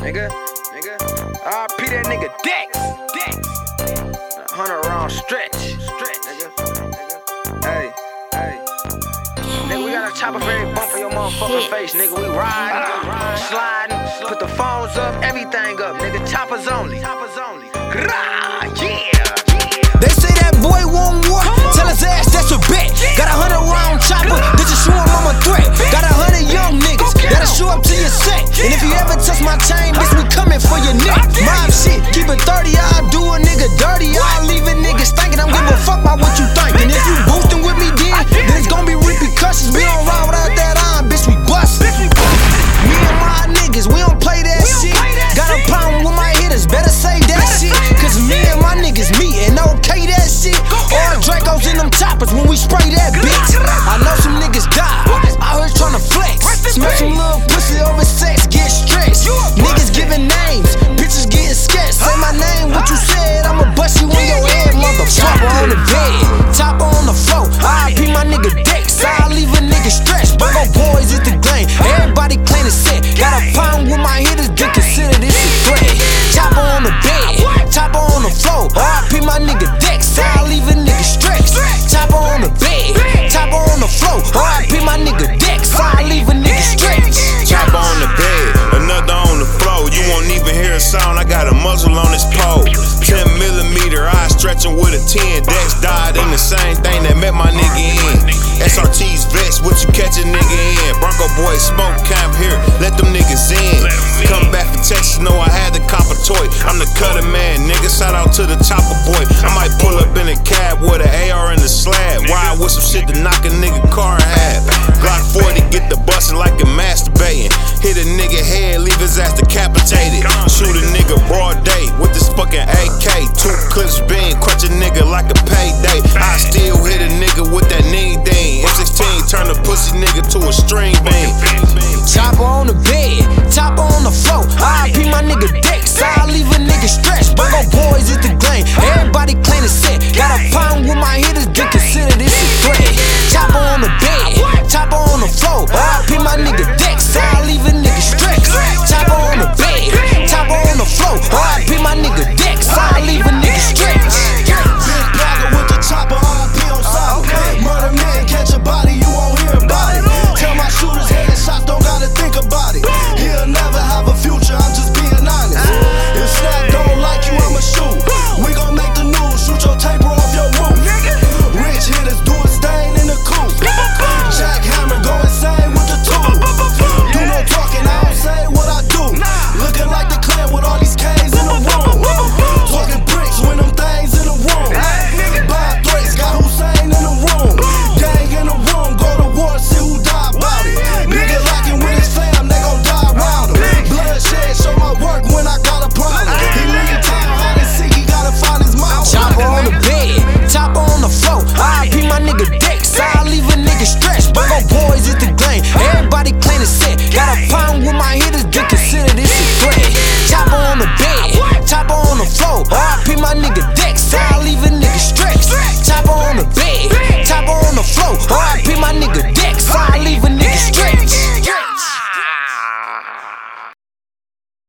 nigga. RP that nigga Dex. 100 round stretch, nigga. Hey. Nigga, we got a chopper for every bump in your motherfucking face, nigga. We riding, sliding, put the phones up, everything up, nigga. Choppers only. Yeah. They say that boy won't war. Tell his ass that's a bet. Got a 100 round chopper, this is show him I'm a threat. Got 100 young niggas that'll show up to your set. And if you ever touch my chain, bitch, we coming for your neck. Mob shit, keep it 30, I'll do a nigga dirty. I'll leave a nigga stinking. I'm giving a fuck about what you think. And if you boosting with me, then it's gonna be repercussions. We don't ride without that iron, bitch, we bust. Me and my niggas, we don't play that shit. Got a problem with my hitters, better say that shit. Cause me and my niggas meet and okay that shit. All Dracos in them choppers when we spray that bitch. I know some niggas die, out here tryna flex. Smack some little pussy over sex, get stressed. Niggas giving names, bitches getting sketched. Say my name, what you said, I'ma bust you in your head, motherfucker. On the bed, chopper on the floor. RIP my nigga Dex, I'll leave a nigga stretched. Bungo boys is the game, everybody claim the set. Got a problem with my hitters, then consider this a threat. Chopper on the bed, chopper on the floor. RIP my nigga Dex, I'll leave a nigga stretched. Chopper on the bed, chopper on the floor. RIP my nigga Dex, I'll leave a nigga stretched. Chopper on the bed, another on the floor. You won't even hear a sound, I got a muzzle on this pole. 10mm, I stretching with a 10. Dex died in the same thing that met my nigga in. SRT's vest, what you catch a nigga in. Bronco boys smoke camp here, let them niggas in. Come back from Texas, know I had to cop a toy. I'm the cutter man, nigga, shout out to the chopper boy. I might pull up in a cab with an AR in the slab. Ride with some shit to knock a nigga car in half. Glock 40, get the bustin' like a masturbating. Hit a nigga head, leave his ass decapitated. Shoot a nigga broad day with this fucking AK. 2 clips bang, crutch a nigga like a payday. I still hit a nigga with that knee ding. M16 turn a pussy nigga to a string bang.